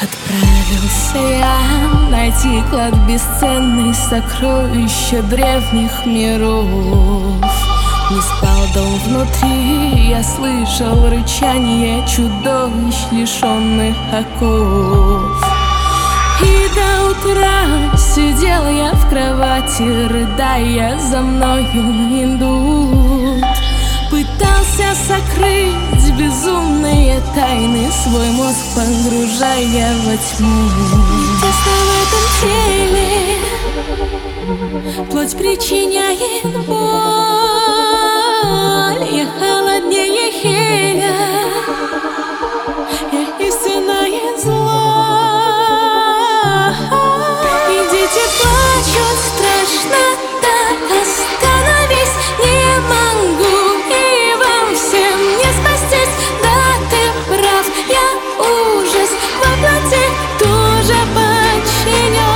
Отправился я найти клад бесценный, сокровища древних миров. Не спал дом внутри, я слышал рычание чудовищ, лишенных оков. И до утра сидел я в кровати, рыдая, за мною идут. Пытался сокрыть безумные тайны, свой мозг погружая во тьму. Тесно в этом теле плоть причиняет боль. Я холоднее Хеля, я истинное зло. И дети плачут, страшно так, остановись, не могу. И вам всем не спастись, да ты прав, я ужас воплоти, тоже подчинен.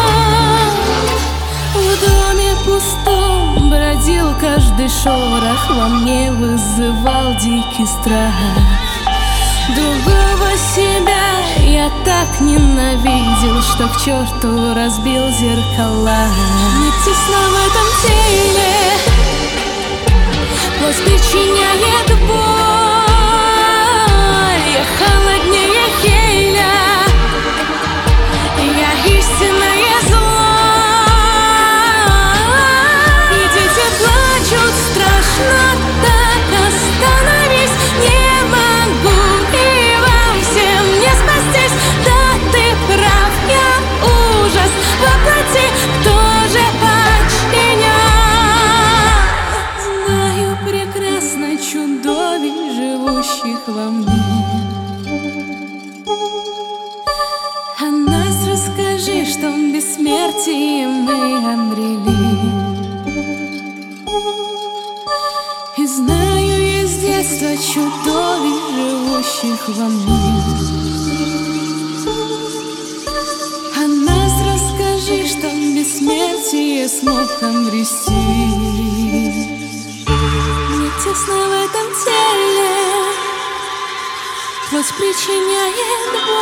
В доме пустом бродил каждый шорох, во мне вызывал дикий страх. Другого себя я так ненавидел, что к черту разбил зеркала. Мне тесно в этом теле, плоть причиняет боль. Я холоднее Хеля, я истинное зло. И дети плачут, страшно так, остановись, не могу. И вам всем не спастись, да ты прав, я ужас воплоти, кто же подчинен. Знаю прекрасно чудовищ, живущих во мне. О нас расскажи, что в бессмертии мы обрели. И знаю я с детства чудовищ, живущих во мне. О нас расскажи, что в бессмертие смог обрести. Мне тесно в этом теле, плоть причиняет боль.